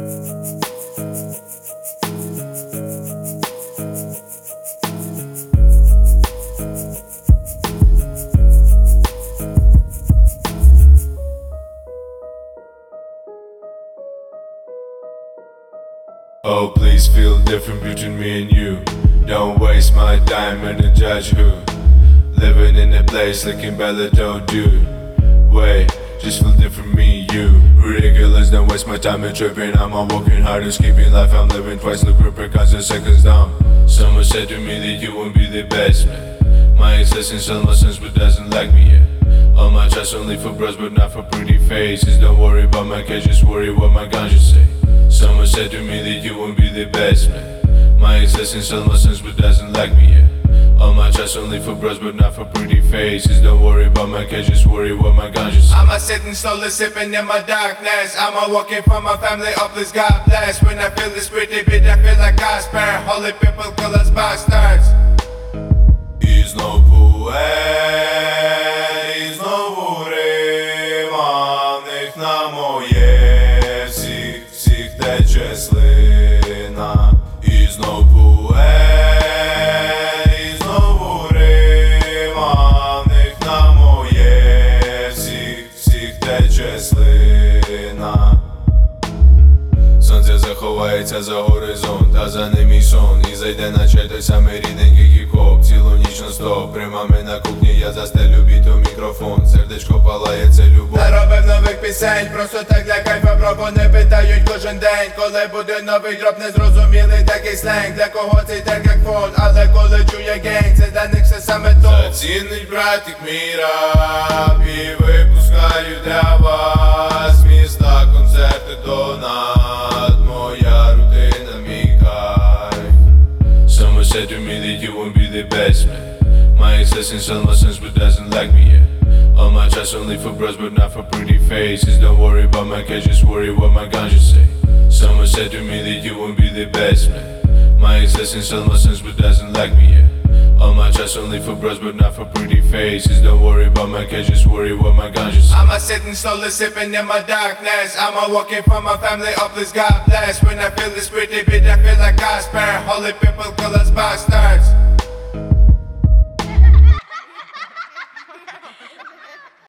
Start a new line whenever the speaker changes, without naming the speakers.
Oh, please feel different between me and you. Don't waste my time and judge who. Living in a place looking better, don't do. Wait, just feel different, me, you. Ridiculous, don't waste my time and tripping. I'm all working hard, escaping life. I'm living twice, look repercussions and seconds down. Someone said to me that you won't be the best man. My ex listens all my sons but doesn't like me yet. All my trust only for bros but not for pretty faces. Don't worry about my case, just worry what my conscience say. Someone said to me that you won't be the best man. My ex listens all my sons but doesn't like me yet. All my trust only for bros but not for pretty faces. Don't worry about my case, just worry what my conscience say.
I'm a sitting slowly sipping in my darkness. I'm a walking from my family, oh please God bless. When I feel this pretty bit I feel like I spare. Holy people call us bastards.
І знову і знову рима в них на моє, всіх тече слина. І знову рима в них на моє, всіх тече слина. Сонце заховається за горизонт, а за ним мій сон. І зайде наче той самий рідненький хіп-хоп. Цілу ніч на стоп, при мамі на кухні я застелю біт у мікрофон. Сердечко палає, це любов.
Наробив нових пісень, просто так для кайфа, бро, вони питають кожен день. Коли буде новий дроп, незрозумілий такий сленг. Для кого цей трек як фон, але коли чує гейн, це для них все саме то.
Зацінить братик мій рап і випускаю для вас міста, концерти, донат. Моя рутина, мій кайф. Someone said to me that you won't be the best man. My ex listens all my sons but doesn't like me yet. All my trust only for bros but not for pretty faces. Don't worry about my case, just worry what my conscience say. Someone said to me that you won't be the best man. My ex listens all my sons but doesn't like me yet. All my trust only for bros but not for pretty faces. Don't worry about my case, just worry what my conscience say.
I'm a sitting slowly sipping in my darkness. I'm a walking from my family, oh please God bless. When I feel this pretty bit I feel like I spare. Holy people call us bastards.